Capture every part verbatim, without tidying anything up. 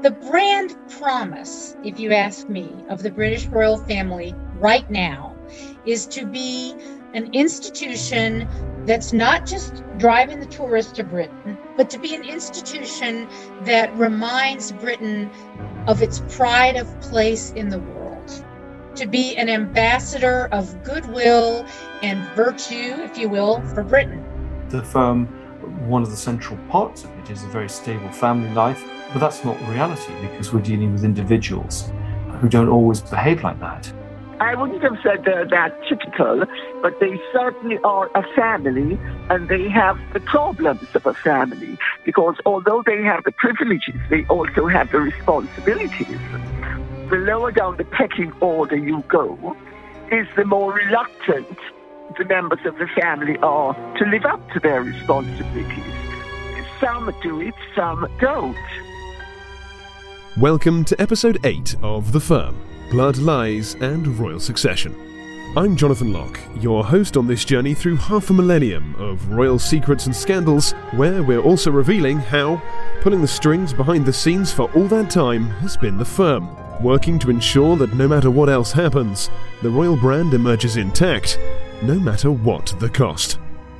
The brand promise, if you ask me, of the British royal family right now is to be an institution that's not just driving the tourist to Britain, but to be an institution that reminds Britain of its pride of place in the world, to be an ambassador of goodwill and virtue, if you will, for Britain. The firm, one of the central parts of it is a very stable family life, but that's not reality because we're dealing with individuals who don't always behave like that. I wouldn't have said they're that typical, but they certainly are a family, and they have the problems of a family, because although they have the privileges, they also have the responsibilities. The lower down the pecking order you go, is the more reluctant the members of the family are to live up to their responsibilities. Some do it, some don't. Welcome to episode eight of The Firm, Blood, Lies and Royal Succession. I'm Jonathan Locke, your host on this journey through half a millennium of royal secrets and scandals, where we're also revealing how pulling the strings behind the scenes for all that time has been the firm, working to ensure that no matter what else happens, the royal brand emerges intact, no matter what the cost.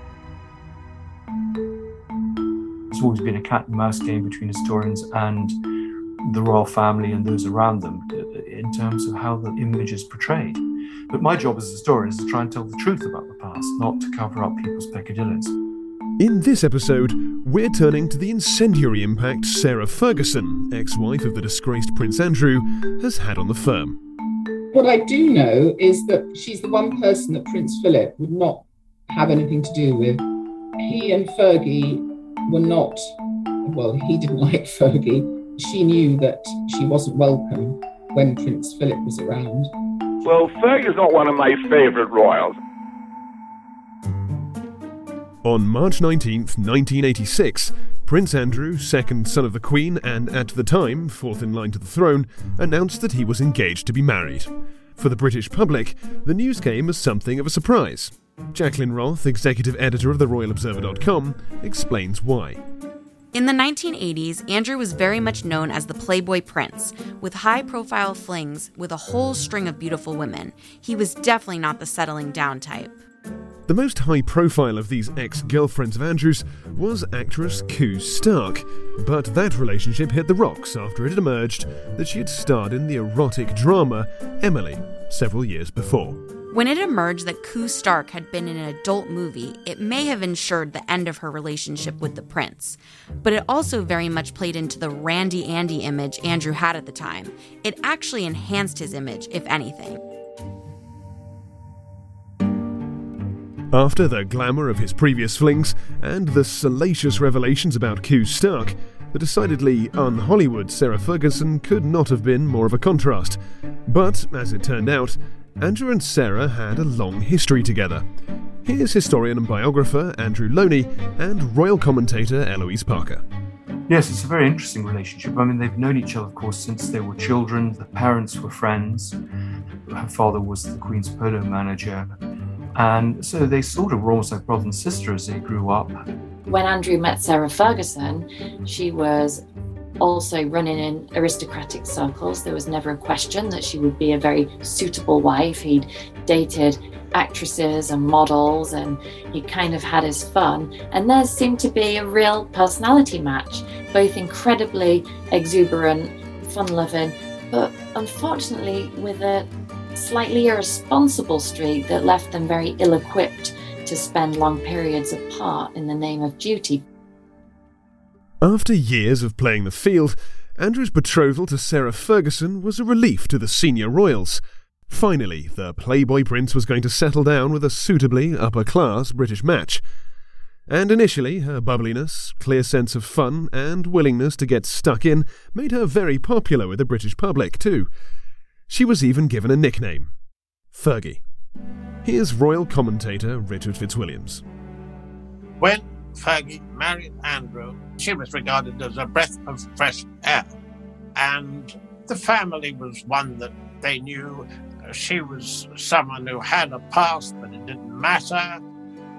It's always been a cat and mouse game between historians and the royal family and those around them in terms of how the image is portrayed. But my job as a historian is to try and tell the truth about the past, not to cover up people's peccadillos. In this episode, we're turning to the incendiary impact Sarah Ferguson, ex-wife of the disgraced Prince Andrew, has had on the firm. What I do know is that she's the one person that Prince Philip would not have anything to do with. He and Fergie were not, well, he didn't like Fergie. She knew that she wasn't welcome when Prince Philip was around. Well, Fergie's not one of my favourite royals. On March nineteenth, nineteen eighty-six, Prince Andrew, second son of the Queen and at the time fourth in line to the throne, announced that he was engaged to be married. For the British public, the news came as something of a surprise. Jacqueline Roth, executive editor of the royal observer dot com, explains why. In the nineteen eighties, Andrew was very much known as the Playboy Prince, with high-profile flings with a whole string of beautiful women. He was definitely not the settling down type. The most high-profile of these ex-girlfriends of Andrew's was actress Koo Stark, but that relationship hit the rocks after it had emerged that she had starred in the erotic drama Emily several years before. When it emerged that Koo Stark had been in an adult movie, it may have ensured the end of her relationship with the prince. But it also very much played into the Randy Andy image Andrew had at the time. It actually enhanced his image, if anything. After the glamour of his previous flings and the salacious revelations about Koo Stark, the decidedly un-Hollywood Sarah Ferguson could not have been more of a contrast. But, as it turned out, Andrew and Sarah had a long history together. Here's historian and biographer Andrew Loney and royal commentator Eloise Parker. Yes, it's a very interesting relationship. I mean, they've known each other, of course, since they were children. The parents were friends. Her father was the Queen's polo manager. And so they sort of were almost like brother and sister as they grew up. When Andrew met Sarah Ferguson, she was also running in aristocratic circles. There was never a question that she would be a very suitable wife. He'd dated actresses and models, and he kind of had his fun. And there seemed to be a real personality match, both incredibly exuberant, fun-loving, but unfortunately with a slightly irresponsible streak that left them very ill-equipped to spend long periods apart in the name of duty. After years of playing the field, Andrew's betrothal to Sarah Ferguson was a relief to the senior royals. Finally, the Playboy Prince was going to settle down with a suitably upper-class British match. And initially, her bubbliness, clear sense of fun, and willingness to get stuck in made her very popular with the British public, too. She was even given a nickname: Fergie. Here's royal commentator Richard Fitzwilliams. When Fergie married Andrew, she was regarded as a breath of fresh air. And the family was one that they knew. She was someone who had a past, but it didn't matter.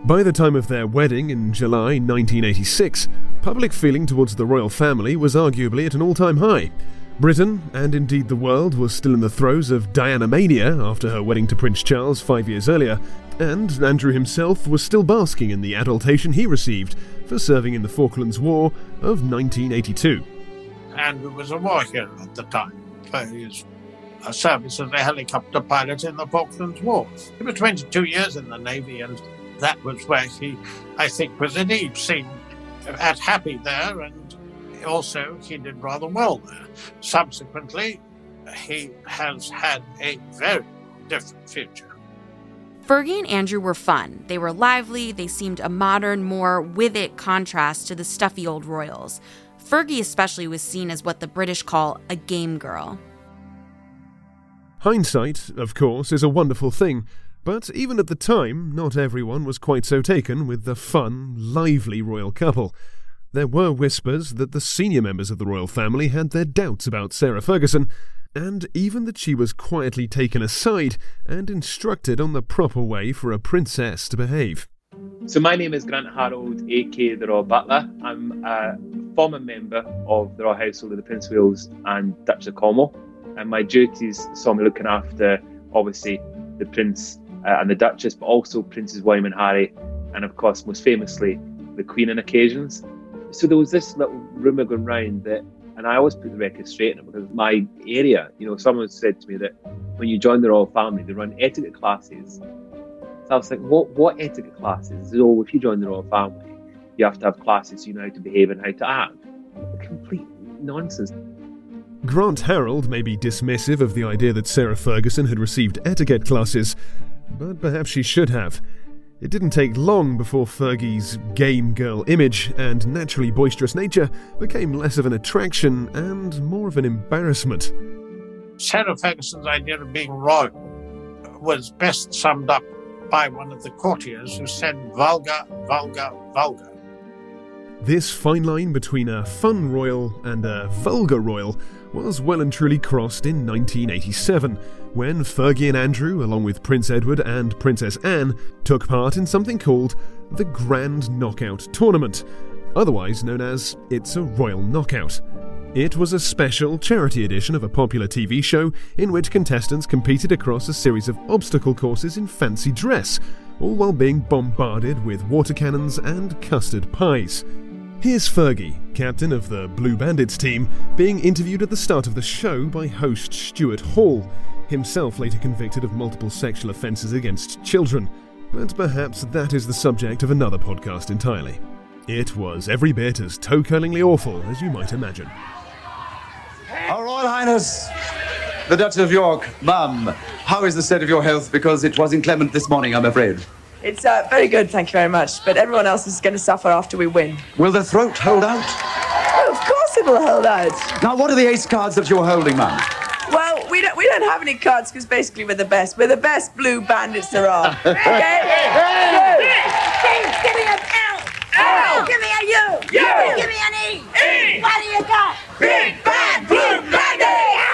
By the time of their wedding in July nineteen eighty-six, public feeling towards the royal family was arguably at an all-time high. Britain, and indeed the world, was still in the throes of Diana mania after her wedding to Prince Charles five years earlier, and Andrew himself was still basking in the adulation he received for serving in the Falklands War of nineteen eighty-two. Andrew was a war hero at the time for his uh, service as a helicopter pilot in the Falklands War. He was twenty-two years in the Navy, and that was where he, I think, was at ease, seemed at happy there, and also he did rather well there. Subsequently, he has had a very different future. Fergie and Andrew were fun. They were lively, they seemed a modern, more with-it contrast to the stuffy old royals. Fergie especially was seen as what the British call a game girl. Hindsight, of course, is a wonderful thing, but even at the time, not everyone was quite so taken with the fun, lively royal couple. There were whispers that the senior members of the royal family had their doubts about Sarah Ferguson, and even that she was quietly taken aside and instructed on the proper way for a princess to behave. So my name is Grant Harold, aka the Royal Butler. I'm a former member of the Royal Household of the Prince of Wales and Duchess of Cornwall, and my duties saw me looking after, obviously, the Prince uh, and the Duchess, but also Princes William and Harry, and of course, most famously, the Queen on occasions. So there was this little rumour going round that, and I always put the record straight in it because my area, you know, someone said to me that when you join the royal family, they run etiquette classes. So I was like, what, what etiquette classes? So if you join the royal family, you have to have classes so you know how to behave and how to act. Complete nonsense. Grant Harold may be dismissive of the idea that Sarah Ferguson had received etiquette classes, but perhaps she should have. It didn't take long before Fergie's game girl image and naturally boisterous nature became less of an attraction and more of an embarrassment. Sarah Ferguson's idea of being royal was best summed up by one of the courtiers who said, vulgar, vulgar, vulgar. This fine line between a fun royal and a vulgar royal was well and truly crossed in nineteen eighty-seven, when Fergie and Andrew, along with Prince Edward and Princess Anne, took part in something called the Grand Knockout Tournament, otherwise known as It's a Royal Knockout. It was a special charity edition of a popular T V show in which contestants competed across a series of obstacle courses in fancy dress, all while being bombarded with water cannons and custard pies. Here's Fergie, captain of the Blue Bandits team, being interviewed at the start of the show by host Stuart Hall, himself later convicted of multiple sexual offences against children. But perhaps that is the subject of another podcast entirely. It was every bit as toe-curlingly awful as you might imagine. Her Royal Highness, the Duchess of York, Mum, how is the state of your health? Because it was inclement this morning, I'm afraid. It's uh, very good, thank you very much. But everyone else is going to suffer after we win. Will the throat hold out? Oh, of course it will hold out. Now, what are the ace cards that you're holding, Mum? Well, we don't we don't have any cards because basically we're the best. We're the best Blue Bandits there are. Okay? Give me an L. L. Give me a U. U. Give me an E. E. What do you got? Big Bad Blue Bandits.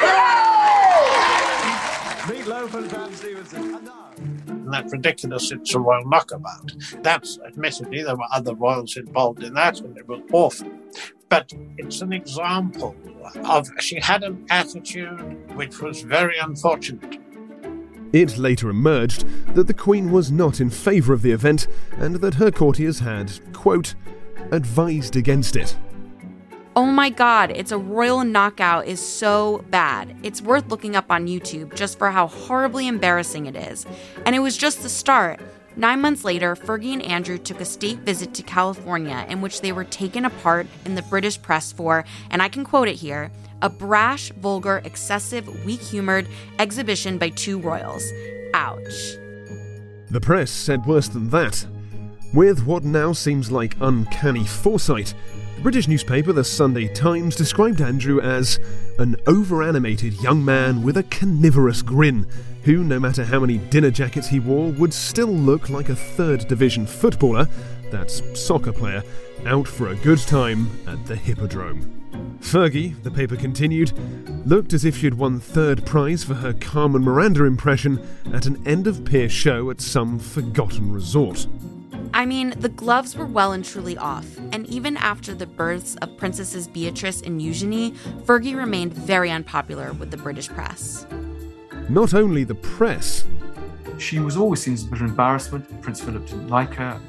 Meat Loaf and Van Stevenson. And that ridiculous It's a Royal Knockabout. That's, admittedly, there were other royals involved in that, and it was awful. But it's an example of, she had an attitude which was very unfortunate. It later emerged that the Queen was not in favour of the event and that her courtiers had, quote, advised against it. Oh my god, It's a Royal Knockout is so bad. It's worth looking up on YouTube just for how horribly embarrassing it is. And it was just the start. Nine months later, Fergie and Andrew took a state visit to California in which they were taken apart in the British press for, and I can quote it here, a brash, vulgar, excessive, weak-humoured exhibition by two royals. Ouch. The press said worse than that. With what now seems like uncanny foresight, the British newspaper The Sunday Times described Andrew as an over-animated young man with a carnivorous grin, who, no matter how many dinner jackets he wore, would still look like a third division footballer, that's soccer player, out for a good time at the Hippodrome. Fergie, the paper continued, looked as if she'd won third prize for her Carmen Miranda impression at an end-of-pier show at some forgotten resort. I mean, the gloves were well and truly off, and even after the births of Princesses Beatrice and Eugenie, Fergie remained very unpopular with the British press. Not only the press. She was always seen as a bit of embarrassment. Prince Philip didn't like her.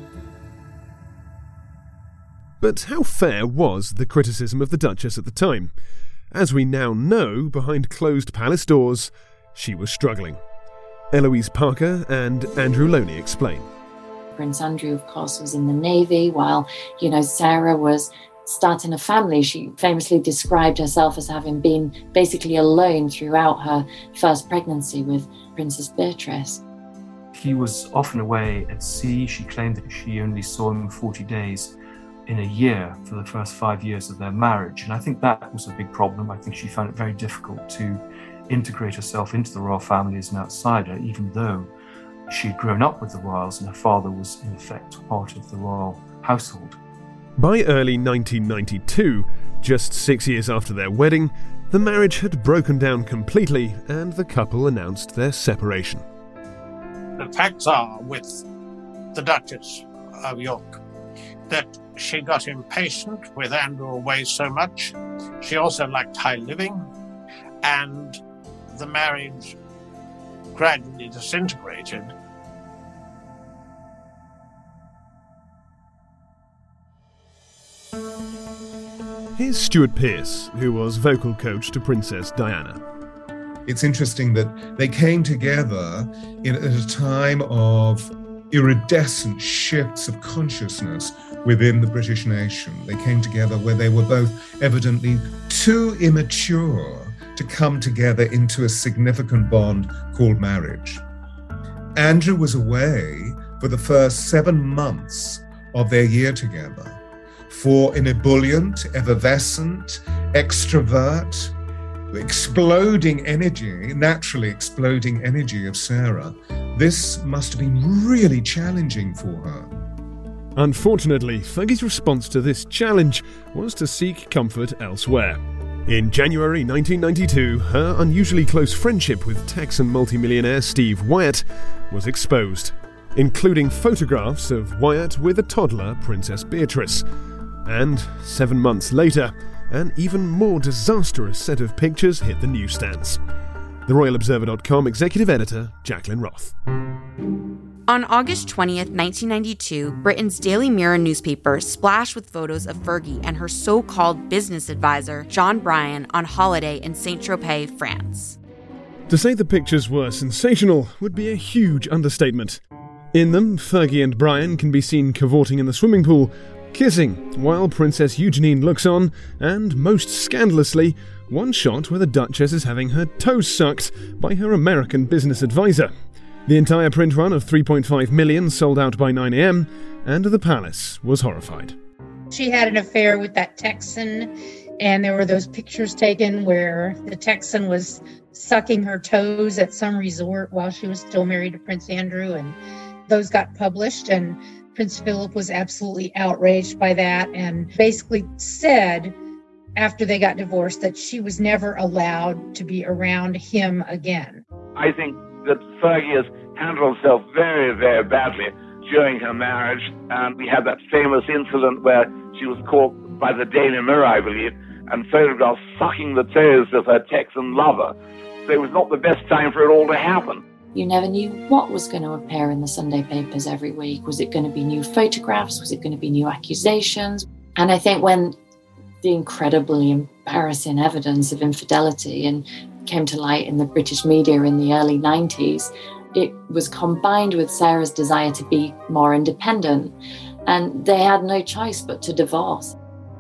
But how fair was the criticism of the Duchess at the time? As we now know, behind closed palace doors, she was struggling. Eloise Parker and Andrew Loney explain. Prince Andrew, of course, was in the Navy, while, you know, Sarah was starting a family. She famously described herself as having been basically alone throughout her first pregnancy with Princess Beatrice. He was often away at sea. She claimed that she only saw him forty days in a year for the first five years of their marriage. And I think that was a big problem. I think she found it very difficult to integrate herself into the royal family as an outsider, even though she had grown up with the royals and her father was, in effect, part of the royal household. By early nineteen ninety-two, just six years after their wedding, the marriage had broken down completely and the couple announced their separation. The facts are, with the Duchess of York, that she got impatient with Andrew away so much. She also liked high living, and the marriage gradually disintegrated. Here's Stuart Pearce, who was vocal coach to Princess Diana. It's interesting that they came together in, at a time of iridescent shifts of consciousness within the British nation. They came together where they were both evidently too immature to come together into a significant bond called marriage. Andrew was away for the first seven months of their year together. For an ebullient, effervescent, extrovert, exploding energy, naturally exploding energy of Sarah, this must have been really challenging for her. Unfortunately, Fergie's response to this challenge was to seek comfort elsewhere. In January nineteen ninety-two, her unusually close friendship with Texan multimillionaire Steve Wyatt was exposed, including photographs of Wyatt with a toddler, Princess Beatrice. And seven months later, an even more disastrous set of pictures hit the newsstands. The Royal Observer dot com executive editor, Jacqueline Roth. On August twentieth, nineteen ninety-two, Britain's Daily Mirror newspaper splashed with photos of Fergie and her so-called business advisor, John Bryan, on holiday in Saint-Tropez, France. To say the pictures were sensational would be a huge understatement. In them, Fergie and Bryan can be seen cavorting in the swimming pool, kissing, while Princess Eugenie looks on, and most scandalously, one shot where the Duchess is having her toes sucked by her American business advisor. The entire print run of three point five million sold out by nine a.m, and the palace was horrified. She had an affair with that Texan, and there were those pictures taken where the Texan was sucking her toes at some resort while she was still married to Prince Andrew, and those got published, and Prince Philip was absolutely outraged by that and basically said after they got divorced that she was never allowed to be around him again. I think that Fergie has handled herself very, very badly during her marriage. And we had that famous incident where she was caught by the Daily Mirror, I believe, and photographed sucking the toes of her Texan lover. So it was not the best time for it all to happen. You never knew what was going to appear in the Sunday papers every week. Was it going to be new photographs? Was it going to be new accusations? And I think when the incredibly embarrassing evidence of infidelity and came to light in the British media in the early nineties, it was combined with Sarah's desire to be more independent, and they had no choice but to divorce.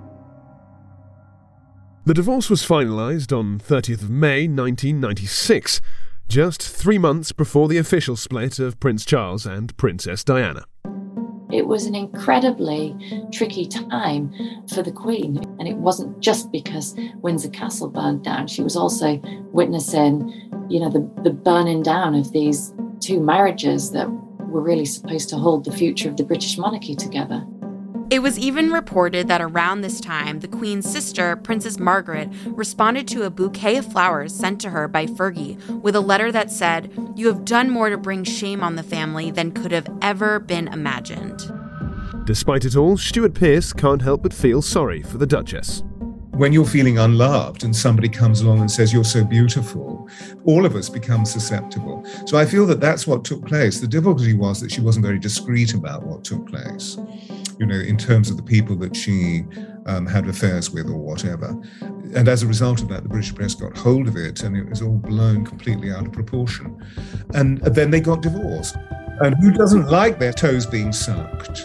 The divorce was finalised on thirtieth of May nineteen ninety-six, just three months before the official split of Prince Charles and Princess Diana. It was an incredibly tricky time for the Queen, and it wasn't just because Windsor Castle burned down. She was also witnessing, you know, the, the burning down of these two marriages that were really supposed to hold the future of the British monarchy together. It was even reported that around this time, the Queen's sister, Princess Margaret, responded to a bouquet of flowers sent to her by Fergie with a letter that said, "You have done more to bring shame on the family than could have ever been imagined." Despite it all, Stuart Pearce can't help but feel sorry for the Duchess. When you're feeling unloved and somebody comes along and says you're so beautiful, all of us become susceptible. So I feel that that's what took place. The difficulty was that she wasn't very discreet about what took place, you know, in terms of the people that she um, had affairs with or whatever. And as a result of that, the British press got hold of it and it was all blown completely out of proportion. And then they got divorced. And who doesn't like their toes being sucked?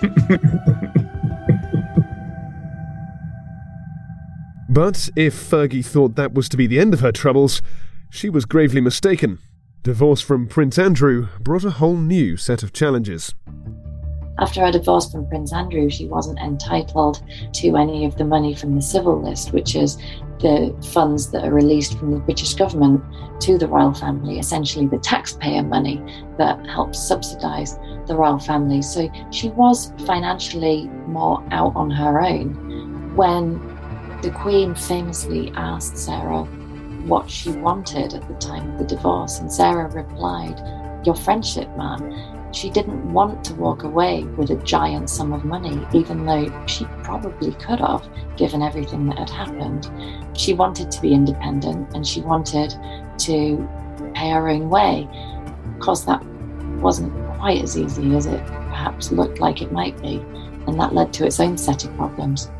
But if Fergie thought that was to be the end of her troubles, she was gravely mistaken. Divorce from Prince Andrew brought a whole new set of challenges. After her divorce from Prince Andrew, she wasn't entitled to any of the money from the civil list, which is the funds that are released from the British government to the royal family, essentially the taxpayer money that helps subsidise the royal family. So she was financially more out on her own. When the Queen famously asked Sarah what she wanted at the time of the divorce, and Sarah replied, "Your friendship, ma'am." She didn't want to walk away with a giant sum of money, even though she probably could have, given everything that had happened. She wanted to be independent and she wanted to pay her own way. Of course, that wasn't quite as easy as it perhaps looked like it might be, and that led to its own set of problems.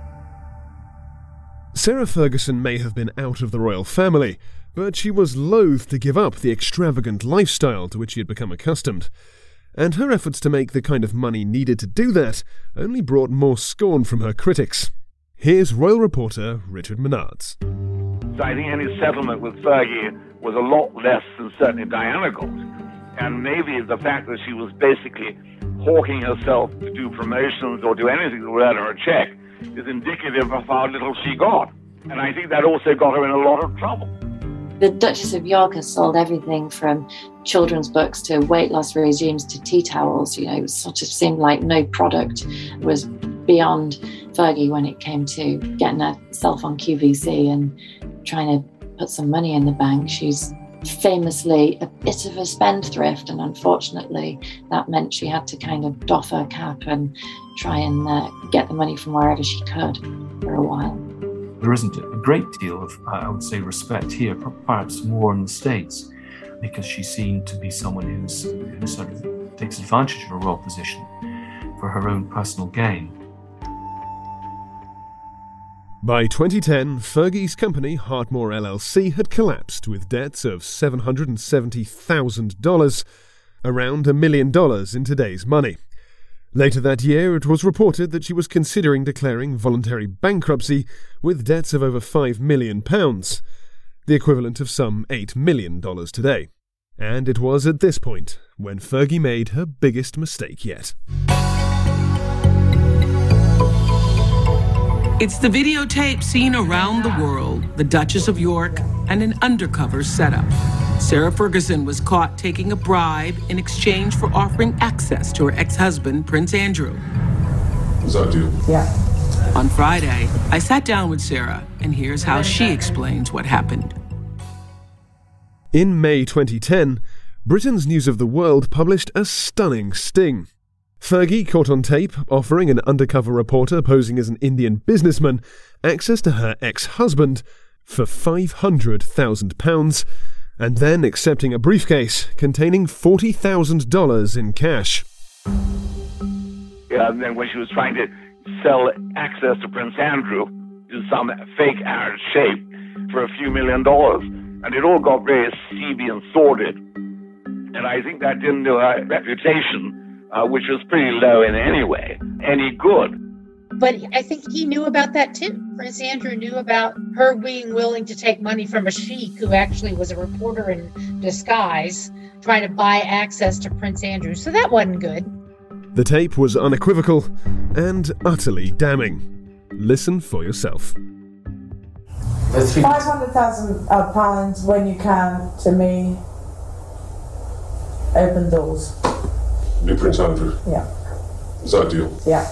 Sarah Ferguson may have been out of the royal family, but she was loath to give up the extravagant lifestyle to which she had become accustomed. And her efforts to make the kind of money needed to do that only brought more scorn from her critics. Here's royal reporter Richard Menards. So I think any settlement with Fergie was a lot less than certainly Diana got. And maybe the fact that she was basically hawking herself to do promotions or do anything that would earn her a check is indicative of how little she got. And I think that also got her in a lot of trouble. The Duchess of York has sold everything from children's books to weight loss regimes to tea towels. You know, it sort of seemed like no product was beyond Fergie when it came to getting herself on Q V C and trying to put some money in the bank. She's famously a bit of a spendthrift, and unfortunately that meant she had to kind of doff her cap and try and uh, get the money from wherever she could for a while. There isn't a great deal of, I would say, respect here, perhaps more in the States, because she's seen to be someone who's, who sort of takes advantage of her royal position for her own personal gain. By twenty ten, Fergie's company, Hardmore L L C, had collapsed with debts of seven hundred seventy thousand dollars, around a million dollars in today's money. Later that year, it was reported that she was considering declaring voluntary bankruptcy with debts of over five million pounds, the equivalent of some eight million dollars today. And it was at this point when Fergie made her biggest mistake yet. It's the videotape seen around the world, the Duchess of York, and an undercover setup. Sarah Ferguson was caught taking a bribe in exchange for offering access to her ex-husband, Prince Andrew. Is that deal? Yeah. On Friday, I sat down with Sarah, and here's how she explains what happened. In May twenty ten, Britain's News of the World published a stunning sting. Fergie caught on tape offering an undercover reporter posing as an Indian businessman access to her ex-husband for five hundred thousand pounds, and then accepting a briefcase containing forty thousand dollars in cash. Yeah, and then when she was trying to sell access to Prince Andrew in some fake Arab shape for a few million dollars, and it all got very seedy and sordid. And I think that didn't do her reputation, Uh, which was pretty low in any way, any good. But I think he knew about that too. Prince Andrew knew about her being willing to take money from a sheik who actually was a reporter in disguise, trying to buy access to Prince Andrew. So that wasn't good. The tape was unequivocal and utterly damning. Listen for yourself. five hundred thousand uh, pounds when you can, to me, open doors. New Prince Andrew. Yeah. Is that a deal? Yeah.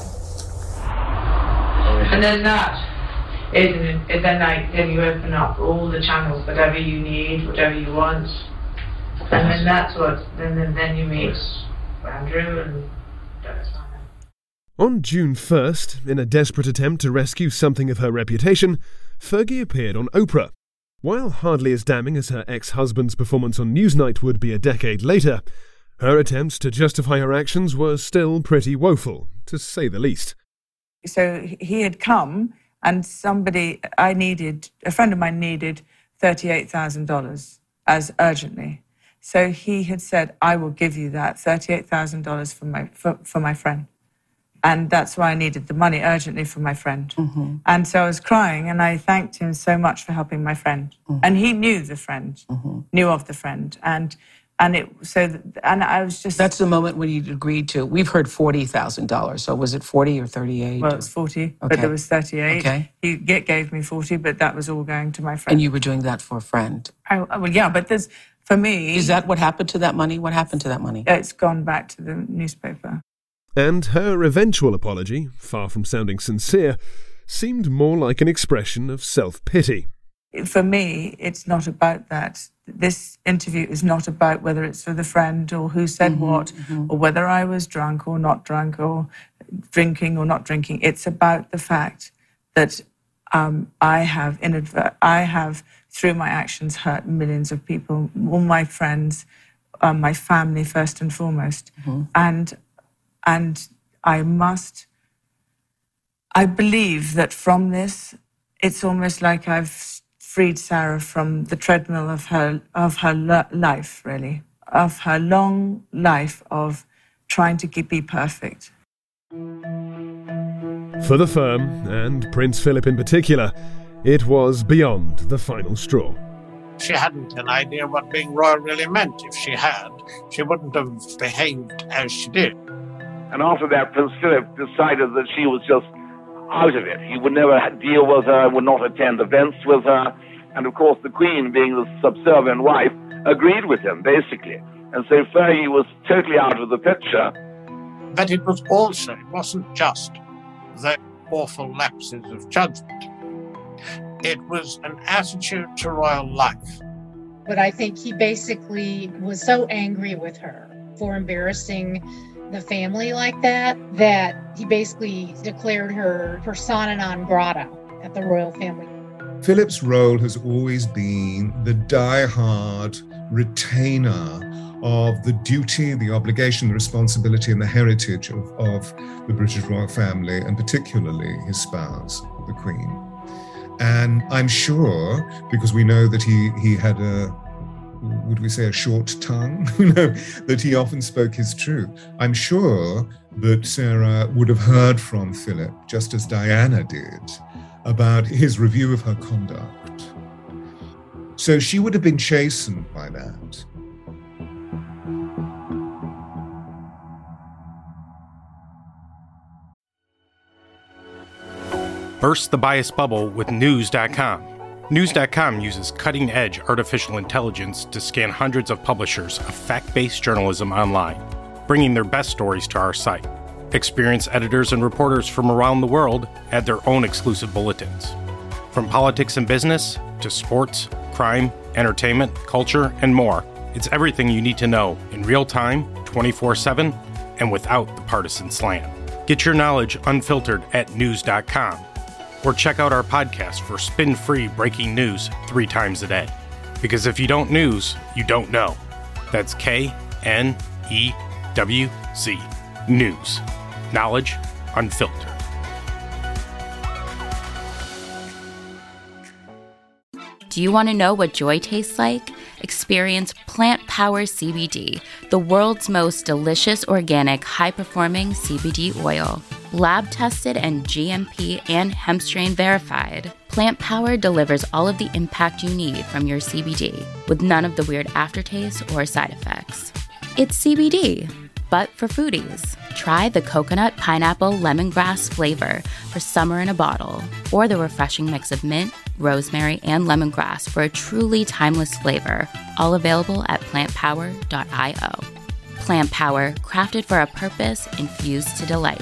And then that, isn't it? And then like, then you open up all the channels, whatever you need, whatever you want, and then that's what. Then then, then you meet Andrew and. On June first, in a desperate attempt to rescue something of her reputation, Fergie appeared on Oprah. While hardly as damning as her ex-husband's performance on Newsnight would be a decade later, her attempts to justify her actions were still pretty woeful, to say the least. So he had come, and somebody, I needed, a friend of mine needed thirty-eight thousand dollars as urgently. So he had said, I will give you that, thirty-eight thousand dollars for my, for, for my friend. And that's why I needed the money urgently for my friend. Mm-hmm. And so I was crying, and I thanked him so much for helping my friend. Mm-hmm. And he knew the friend, mm-hmm. knew of the friend. And and it so th- and I was just... That's the moment when you agreed to... We've heard forty thousand dollars. So was it forty or thirty-eight? Well, or? it was forty, Okay. but there was thirty-eight. Okay. He gave me forty, but that was all going to my friend. And you were doing that for a friend? I, well, yeah, but there's... For me... Is that what happened to that money? What happened to that money? It's gone back to the newspaper. And her eventual apology, far from sounding sincere, seemed more like an expression of self-pity. For me, it's not about that. This interview is not about whether it's for the friend or who said mm-hmm, what, mm-hmm. or whether I was drunk or not drunk or drinking or not drinking. It's about the fact that um, I have inadvert- I have, through my actions, hurt millions of people, all my friends, um, my family first and foremost. Mm-hmm. And And I must, I believe that from this, it's almost like I've freed Sarah from the treadmill of her of her life, really, of her long life of trying to be perfect. For the firm, and Prince Philip in particular, it was beyond the final straw. She hadn't an idea what being royal really meant. If she had, she wouldn't have behaved as she did. And after that, Prince Philip decided that she was just out of it. He would never deal with her, would not attend events with her. And of course, the Queen, being the subservient wife, agreed with him, basically. And so Fergie was totally out of the picture. But it was also, it wasn't just the awful lapses of judgment. It was an attitude to royal life. But I think he basically was so angry with her for embarrassing the family like that, that he basically declared her persona non grata at the royal family. Philip's role has always been the die-hard retainer of the duty, the obligation, the responsibility, and the heritage of, of the British royal family, and particularly his spouse, the Queen. And I'm sure, because we know that he, he had a would we say a short tongue, you know, that he often spoke his truth. I'm sure that Sarah would have heard from Philip, just as Diana did, about his review of her conduct. So she would have been chastened by that. Burst the bias bubble with News dot com. News dot com uses cutting-edge artificial intelligence to scan hundreds of publishers of fact-based journalism online, bringing their best stories to our site. Experienced editors and reporters from around the world add their own exclusive bulletins. From politics and business to sports, crime, entertainment, culture, and more, it's everything you need to know in real time, twenty-four seven, and without the partisan slant. Get your knowledge unfiltered at News dot com. Or check out our podcast for spin-free breaking news three times a day. Because if you don't news, you don't know. That's K N E W Z. News. Knowledge unfiltered. Do you want to know what joy tastes like? Experience Plant Power C B D, the world's most delicious, organic, high-performing C B D oil. Lab-tested and G M P and hemp strain verified, Plant Power delivers all of the impact you need from your C B D, with none of the weird aftertaste or side effects. It's C B D, but for foodies. Try the coconut, pineapple, lemongrass flavor for summer in a bottle, or the refreshing mix of mint, rosemary, and lemongrass for a truly timeless flavor, all available at plant power dot io. Plant Power, crafted for a purpose, infused to delight.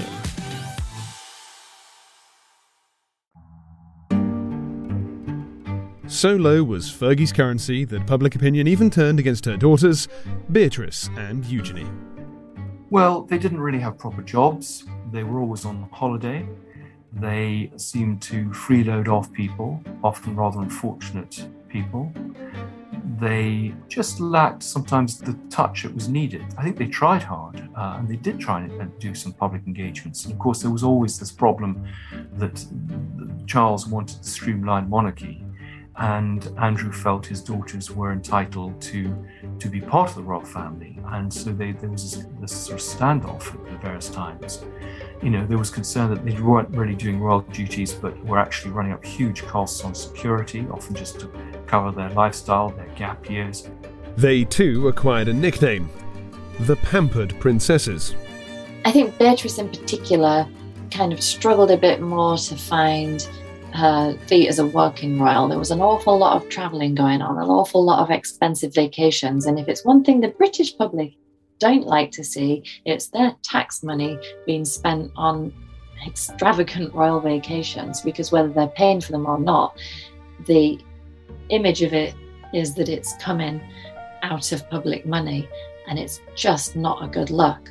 So low was Fergie's currency that public opinion even turned against her daughters, Beatrice and Eugenie. Well, they didn't really have proper jobs. They were always on holiday. They seemed to freeload off people, often rather unfortunate people. They just lacked sometimes the touch that was needed. I think they tried hard, uh, and they did try and do some public engagements. And of course, there was always this problem that Charles wanted to streamline monarchy, and Andrew felt his daughters were entitled to, to be part of the royal family. And so they, there was this, this sort of standoff at various times. You know, there was concern that they weren't really doing royal duties, but were actually running up huge costs on security, often just to cover their lifestyle, their gap years. They too acquired a nickname, the Pampered Princesses. I think Beatrice in particular kind of struggled a bit more to find her feet as a working royal. There was an awful lot of travelling going on, an awful lot of expensive vacations, and if it's one thing the British public don't like to see, it's their tax money being spent on extravagant royal vacations, because whether they're paying for them or not, the image of it is that it's coming out of public money, and it's just not a good look.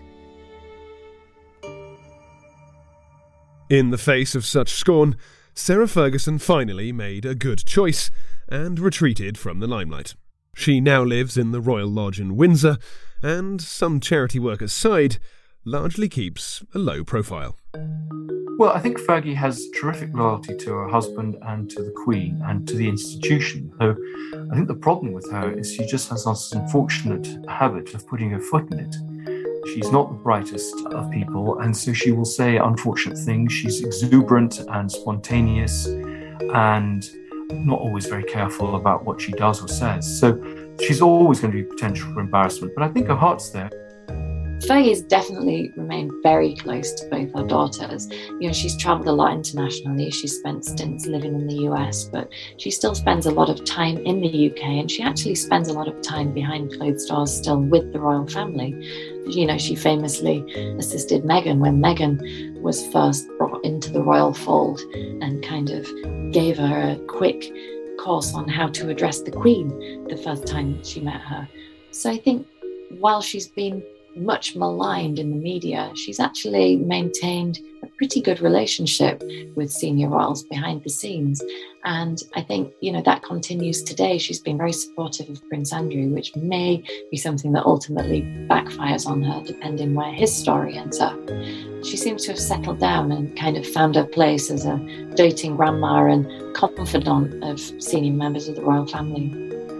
In the face of such scorn, Sarah Ferguson finally made a good choice and retreated from the limelight. She now lives in the Royal Lodge in Windsor, and, some charity work aside, largely keeps a low profile. Well, I think Fergie has terrific loyalty to her husband and to the Queen and to the institution, though I think the problem with her is she just has this unfortunate habit of putting her foot in it. She's not the brightest of people, and so she will say unfortunate things. She's exuberant and spontaneous and not always very careful about what she does or says. So she's always going to be potential for embarrassment, but I think her heart's there. Fergie's definitely remained very close to both her daughters. You know, she's travelled a lot internationally. She's spent stints living in the U S, but she still spends a lot of time in the U K, and she actually spends a lot of time behind closed doors still with the royal family. You know, she famously assisted Meghan when Meghan was first brought into the royal fold and kind of gave her a quick course on how to address the Queen the first time she met her. So I think while she's been much maligned in the media, she's actually maintained a pretty good relationship with senior royals behind the scenes. And I think, you know, that continues today. She's been very supportive of Prince Andrew, which may be something that ultimately backfires on her, depending where his story ends up. She seems to have settled down and kind of found her place as a doting grandma and confidant of senior members of the royal family.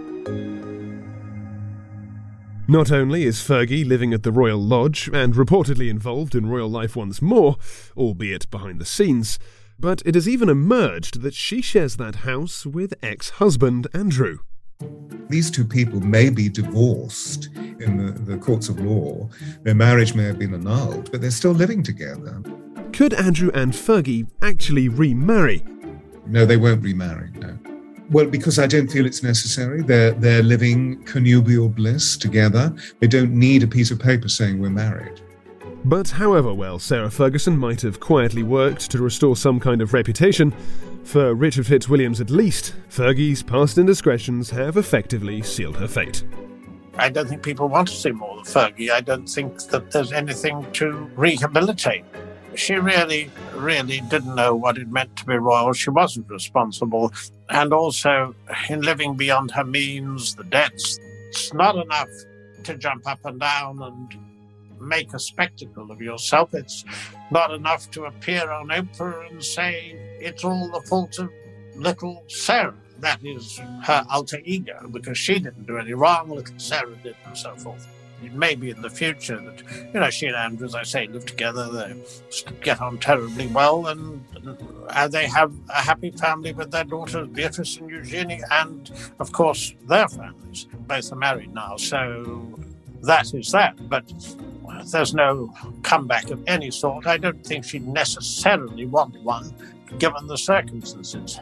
Not only is Fergie living at the Royal Lodge and reportedly involved in royal life once more, albeit behind the scenes, but it has even emerged that she shares that house with ex-husband Andrew. These two people may be divorced in the, the courts of law. Their marriage may have been annulled, but they're still living together. Could Andrew and Fergie actually remarry? No, they won't remarry, no. Well, because I don't feel it's necessary. They're, they're living connubial bliss together. They don't need a piece of paper saying we're married. But however well Sarah Ferguson might have quietly worked to restore some kind of reputation, for Richard Fitzwilliams at least, Fergie's past indiscretions have effectively sealed her fate. I don't think people want to see more of Fergie. I don't think that there's anything to rehabilitate. She really, really didn't know what it meant to be royal. She wasn't responsible. And also, in living beyond her means, the debts, it's not enough to jump up and down and make a spectacle of yourself. It's not enough to appear on Oprah and say it's all the fault of little Sarah. That is her alter ego, because she didn't do any wrong, little Sarah did, and so forth. It may be in the future that, you know, she and Andrew, as I say, live together, they get on terribly well, and uh, they have a happy family with their daughters, Beatrice and Eugenie, and, of course, their families. Both are married now, so that is that. But there's no comeback of any sort. I don't think she'd necessarily want one, given the circumstances.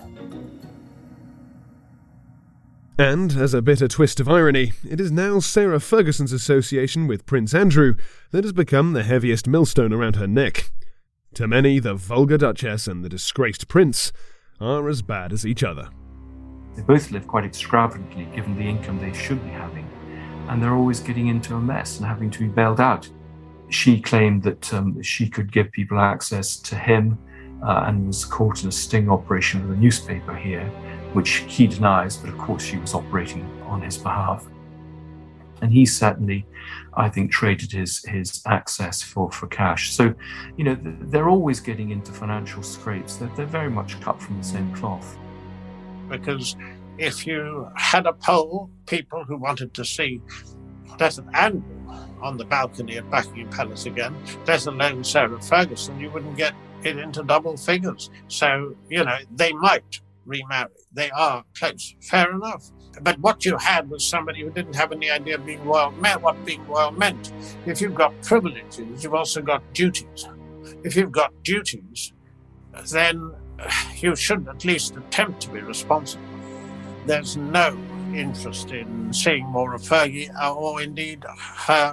And, as a bitter twist of irony, it is now Sarah Ferguson's association with Prince Andrew that has become the heaviest millstone around her neck. To many, the vulgar Duchess and the disgraced Prince are as bad as each other. They both live quite extravagantly, given the income they should be having, and they're always getting into a mess and having to be bailed out. she claimed that um, she could give people access to him uh, and was caught in a sting operation with a newspaper here, which he denies, but of course she was operating on his behalf. And he certainly, I think, traded his his access for, for cash. So, you know, they're always getting into financial scrapes. They're, they're very much cut from the same cloth. Because if you had a poll, people who wanted to see Desmond Andrew on the balcony at Buckingham Palace again, let alone Sarah Ferguson, you wouldn't get it into double figures. So, you know, they might remarry. They are close. Fair enough. But what you had was somebody who didn't have any idea of being royal meant, what being royal meant. If you've got privileges, you've also got duties. If you've got duties, then you should at least attempt to be responsible. There's no interest in seeing more of Fergie, or indeed her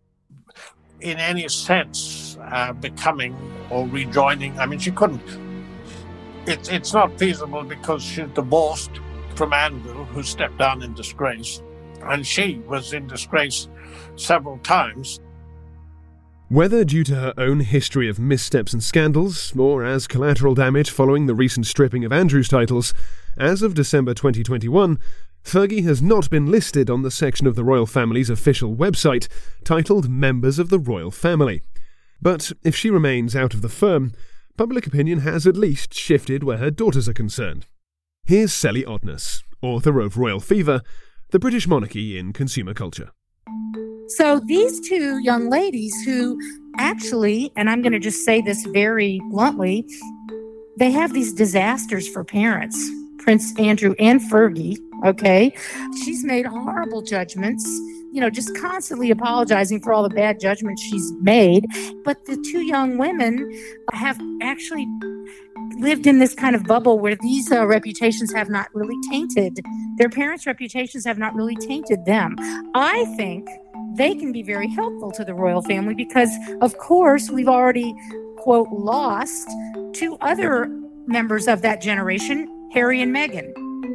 in any sense uh, becoming or rejoining. I mean, she couldn't. It, it's not feasible because she's divorced from Andrew, who stepped down in disgrace, and she was in disgrace several times. Whether due to her own history of missteps and scandals, or as collateral damage following the recent stripping of Andrew's titles, as of December twenty twenty-one, Fergie has not been listed on the section of the royal family's official website titled Members of the Royal Family. But if she remains out of the firm, public opinion has at least shifted where her daughters are concerned. Here's Sally Odness, author of Royal Fever, The British Monarchy in Consumer Culture. So these two young ladies who actually, and I'm going to just say this very bluntly, they have these disasters for parents, Prince Andrew and Fergie, okay? She's made horrible judgments, you know, just constantly apologizing for all the bad judgments she's made. But the two young women have actually lived in this kind of bubble where these uh, reputations have not really tainted, their parents' reputations have not really tainted them. I think they can be very helpful to the royal family because, of course, we've already, quote, lost two other members of that generation, Harry and Meghan.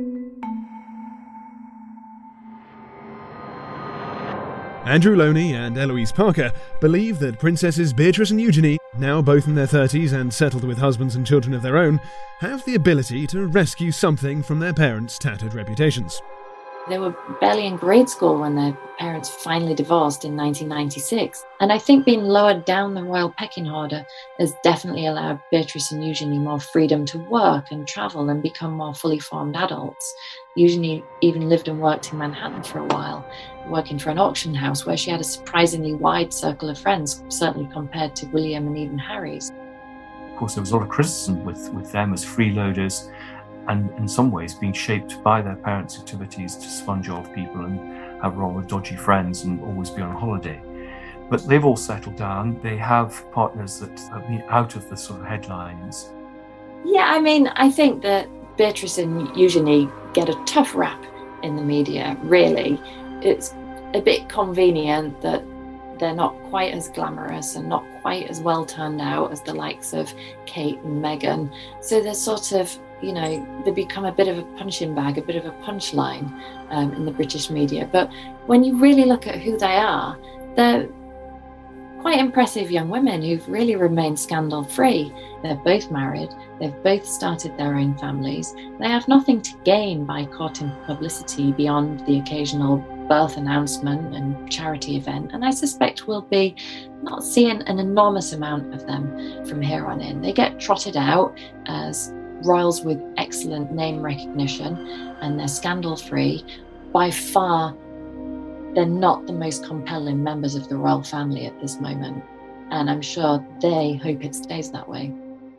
Andrew Loney and Eloise Parker believe that Princesses Beatrice and Eugenie, now both in their thirties and settled with husbands and children of their own, have the ability to rescue something from their parents' tattered reputations. They were barely in grade school when their parents finally divorced in nineteen ninety-six. And I think being lowered down the royal pecking order has definitely allowed Beatrice and Eugenie more freedom to work and travel and become more fully formed adults. Eugenie even lived and worked in Manhattan for a while, working for an auction house where she had a surprisingly wide circle of friends, certainly compared to William and even Harry's. Of course, there was a lot of criticism with, with them as freeloaders, and in some ways being shaped by their parents' activities to sponge off people and have rather dodgy friends and always be on holiday. But they've all settled down. They have partners that have been out of the sort of headlines. Yeah, I mean, I think that Beatrice and Eugenie get a tough rap in the media, really. It's a bit convenient that they're not quite as glamorous and not quite as well turned out as the likes of Kate and Meghan. So they're sort of, you know, they become a bit of a punching bag, a bit of a punchline um, in the British media. But when you really look at who they are, they're quite impressive young women who've really remained scandal-free. They're both married, they've both started their own families. They have nothing to gain by courting publicity beyond the occasional birth announcement and charity event. And I suspect we'll be not seeing an enormous amount of them from here on in. They get trotted out as royals with excellent name recognition, and they're scandal-free. By far, they're not the most compelling members of the royal family at this moment, and I'm sure they hope it stays that way.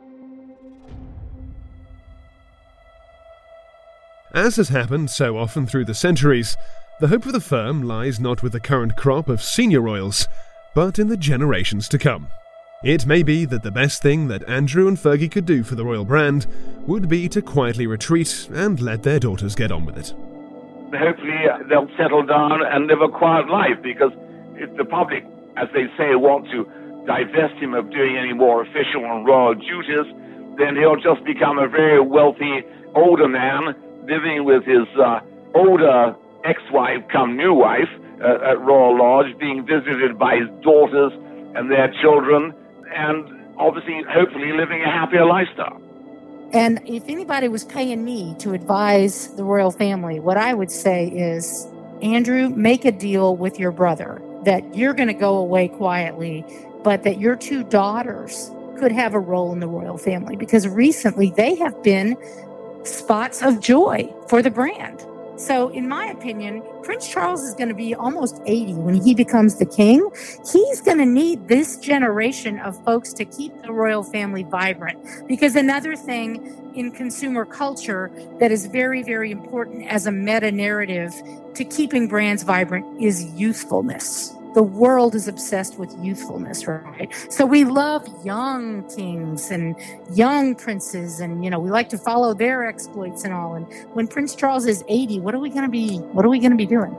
As has happened so often through the centuries, the hope of the firm lies not with the current crop of senior royals, but in the generations to come. It may be that the best thing that Andrew and Fergie could do for the royal brand would be to quietly retreat and let their daughters get on with it. Hopefully they'll settle down and live a quiet life, because if the public, as they say, want to divest him of doing any more official and royal duties, then he'll just become a very wealthy older man living with his uh, older ex-wife come new wife uh, at Royal Lodge, being visited by his daughters and their children, and obviously, hopefully, living a happier lifestyle. And if anybody was paying me to advise the royal family, what I would say is, Andrew, make a deal with your brother that you're going to go away quietly, but that your two daughters could have a role in the royal family, because recently they have been spots of joy for the brand. So in my opinion, Prince Charles is going to be almost eighty when he becomes the king. He's going to need this generation of folks to keep the royal family vibrant, because another thing in consumer culture that is very, very important as a meta narrative to keeping brands vibrant is youthfulness. The world is obsessed with youthfulness, right? So we love young kings and young princes, and, you know, we like to follow their exploits and all. And when Prince Charles is eighty, what are we going to be, what are we going to be doing?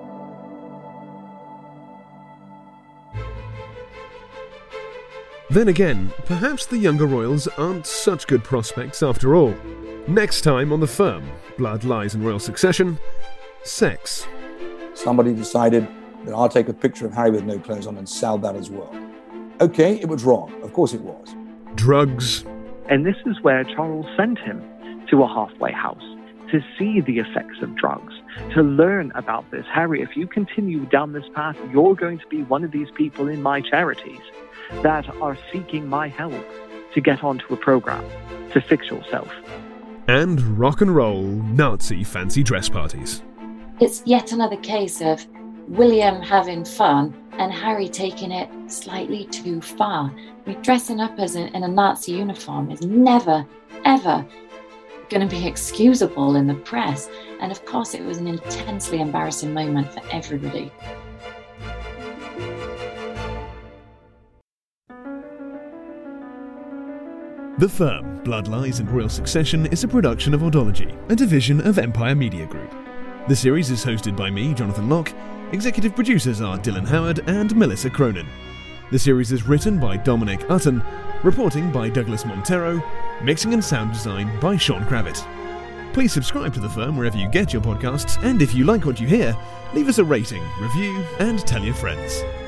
Then again, perhaps the younger royals aren't such good prospects after all. Next time on The Firm, Blood, Lies and Royal Succession, sex. Somebody decided that I'll take a picture of Harry with no clothes on and sell that as well. Okay, it was wrong. Of course it was. Drugs. And this is where Charles sent him to a halfway house to see the effects of drugs, to learn about this. Harry, if you continue down this path, you're going to be one of these people in my charities that are seeking my help to get onto a program to fix yourself. And rock and roll Nazi fancy dress parties. It's yet another case of William having fun and Harry taking it slightly too far. I mean, dressing up as in, in a Nazi uniform is never, ever going to be excusable in the press. And of course, it was an intensely embarrassing moment for everybody. The Firm, Blood, Lies and Royal Succession is a production of Audiology, a division of Empire Media Group. The series is hosted by me, Jonathan Locke. Executive producers are Dylan Howard and Melissa Cronin. The series is written by Dominic Utton, reporting by Douglas Montero, mixing and sound design by Sean Kravitz. Please subscribe to The Firm wherever you get your podcasts, and if you like what you hear, leave us a rating, review, and tell your friends.